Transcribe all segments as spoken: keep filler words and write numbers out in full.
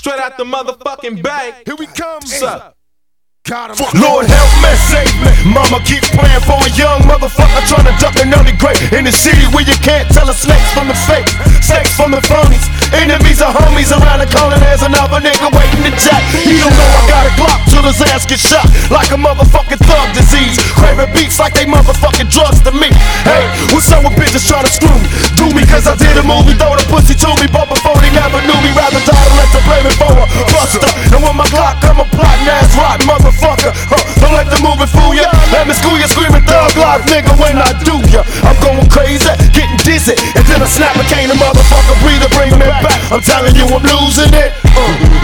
straight out the motherfucking bay. Here we come. What's up? Lord help me, save me. Mama keep praying for a young motherfucker trying to duck another grave in the city where you can't tell the snakes from the fake, snakes from the phonies. Enemies are homies around the corner. There's another nigga waiting to jack. He don't know I got a Glock till his ass get shot like a motherfucking thug disease. Craving beats like they motherfucking drugs to me. Hey, what's up with bitches trying to screw me? Do me cause I did a movie, throw the pussy to me, but before they never knew me, rather die than let them blame it for a buster. And when my Glock come a plotting ass rotten motherfucker. Huh, don't let the movie fool ya. Let me school ya, screaming thug life, nigga, when I do ya. I'm going crazy, getting dizzy, and then I snap a cane, a motherfucker breather, bring me back. I'm telling you, I'm losing it. Uh.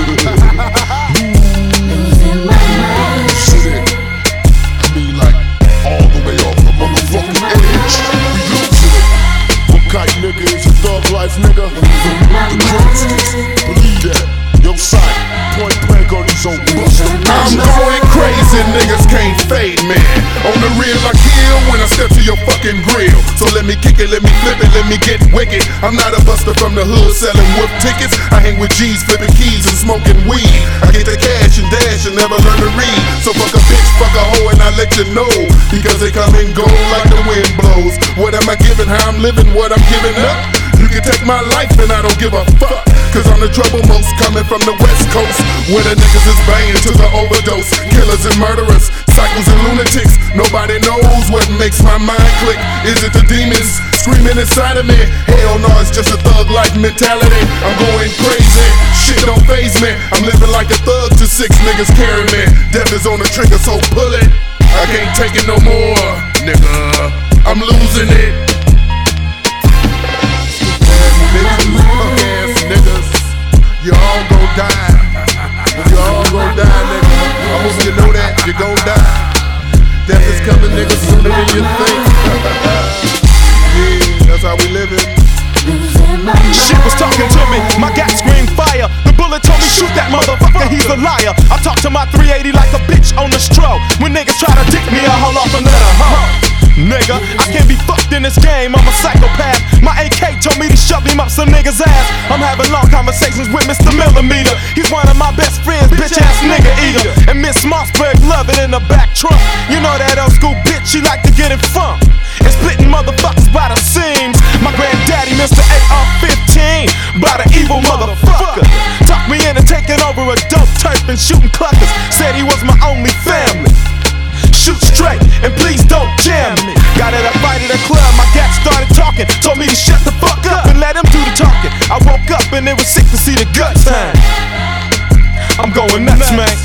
Losing my mind. Shit, I mean like all the way off the motherfucking edge. We losing it. What kite nigga is a thug life nigga? The craziest, believe that. Yo, sight, point blank on these old buster. I'm going crazy, niggas can't fade me. On the real, I kill when I step to your fucking grill. So let me kick it, let me flip it, let me get wicked. I'm not a buster from the hood selling whoop tickets. I hang with G's, flipping keys and smoking weed. I get the cash and dash and never learn to read. So fuck a bitch, fuck a hoe, and I let you know. Because they come and go like the wind blows. What am I giving, how I'm living, what I'm giving up? You can take my life and I don't give a fuck. Cause I'm the trouble most coming from the west coast, where the niggas is banging to the overdose. Killers and murderers, cycles and lunatics. Nobody knows what makes my mind click. Is it the demons screaming inside of me? Hell no, it's just a thug life mentality. I'm going crazy, shit don't faze me. I'm living like a thug till six niggas carry me. Death is on the trigger, so pull it. I can't take it no more, nigga, I'm losing it. You all gon' die. You all gon' die, nigga. I hope you know that. You gon' die. Death is coming, nigga, sooner than you think. Yeah, that's how we living. Shit was talking to me, my gat screamed fire. The bullet told me shoot that motherfucker, he's a liar. I talk to my three eighty like a bitch on the stroll. When niggas try to dick me, I hold off and let her hump. Nigga, I can't be fucked in this game, I'm a psychopath. My A K told me to shove him up some nigga's ass. I'm having long conversations with Mister Millimeter. He's one of my best friends, bitch ass nigga eater. And Miss Mossberg love it in the back trunk. You know that old school bitch, she like to get it funk. And splitting motherfuckers by the seams. My granddaddy, Mister A R fifteen, by the evil motherfucker. Talked me into taking over a dope turf and shooting cluckers. Said he was my only family. Shoot straight and please don't jam me. Got at a fight at a club, my gat started talking. Told me to shut the fuck up and let him do the talking. I woke up and it was sick to see the guts hang. I'm going nuts, man.